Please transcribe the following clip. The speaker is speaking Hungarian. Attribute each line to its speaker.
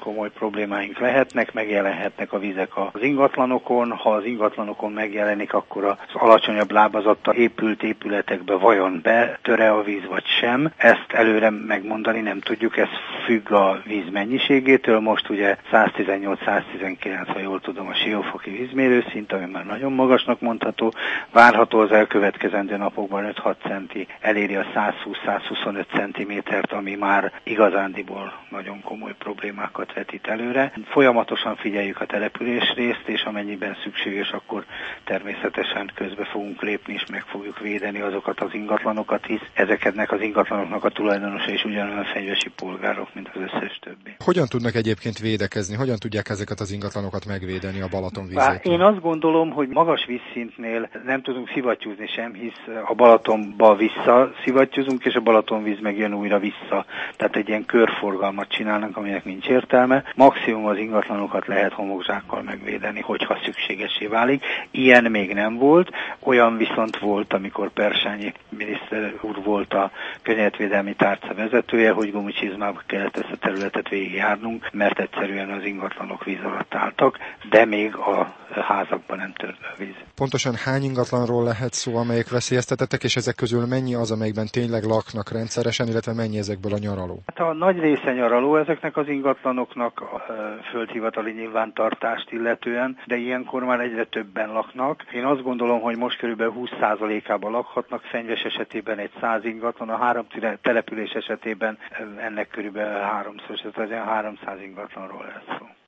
Speaker 1: komoly problémáink lehetnek, megjelenhetnek a vizek az ingatlanokon. Ha az ingatlanokon megjelenik, akkor az alacsonyabb lábazattal épült épületekbe vajon betöre a víz vagy sem. Ezt előre megmondani nem tudjuk, ez függ a víz mennyiségétől. Most ugye 118-119, ha jól tudom, a Siófoki vízmérőszint, ami már nagyon magasnak mondható. Várható az elkövetkezendő napokban 5-6 centi eléri a 120-125 centimétert, ami már igazándiból nagyon komoly problémákat vetít előre. Folyamatosan figyeljük a településrészt, és amennyiben szükséges, akkor természetesen közbe fogunk lépni, és meg fogjuk védeni azokat az ingatlanokat, hisz ezeknek az ingatlanoknak a tulajdonosa is ugyanolyan fenyvesi polgárok, mint az összes többi.
Speaker 2: Hogyan tudnak egyébként védekezni? Hogyan tudják ezeket az ingatlanokat megvédeni a Balaton vízétől?
Speaker 1: Én azt gondolom, hogy magas vízszintnél nem tudunk szivattyúzni sem, hisz a Balatonba visszaszivattyúzunk, és a Balatonvíz meg jön újra vissza. Tehát egy ilyen körforgalmat csinálnak, aminek nincs értelme. Maximum az ingatlanokat lehet homokzsákkal megvédeni, hogyha szükségessé válik. Ilyen még nem volt. Olyan viszont volt, amikor Persányi miniszter úr volt a környezetvédelmi tárca vezetője, hogy gumicsizmába kellett ezt a területet végigjárnunk, mert egyszerűen az ingatlanok víz alatt álltak, de még a házakban nem tört a víz.
Speaker 2: Pontosan hány ingatlanról lehet szó, amelyek veszélyeztetettek, és ezek közül mennyi az, amelyikben tényleg laknak rendszeresen, illetve mennyi ezekből a nyaraló?
Speaker 1: Hát a nagy része nyaraló ezeknek az ingatlanoknak a földhivatali nyilvántartást illetően, de ilyenkor már egyre többen laknak. Én azt gondolom, hogy most körülbelül 20%-ában lakhatnak, Fenyves esetében egy 100 ingatlan, a 3 település esetében ennek körülbelül 300 ingatlanról lesz szó.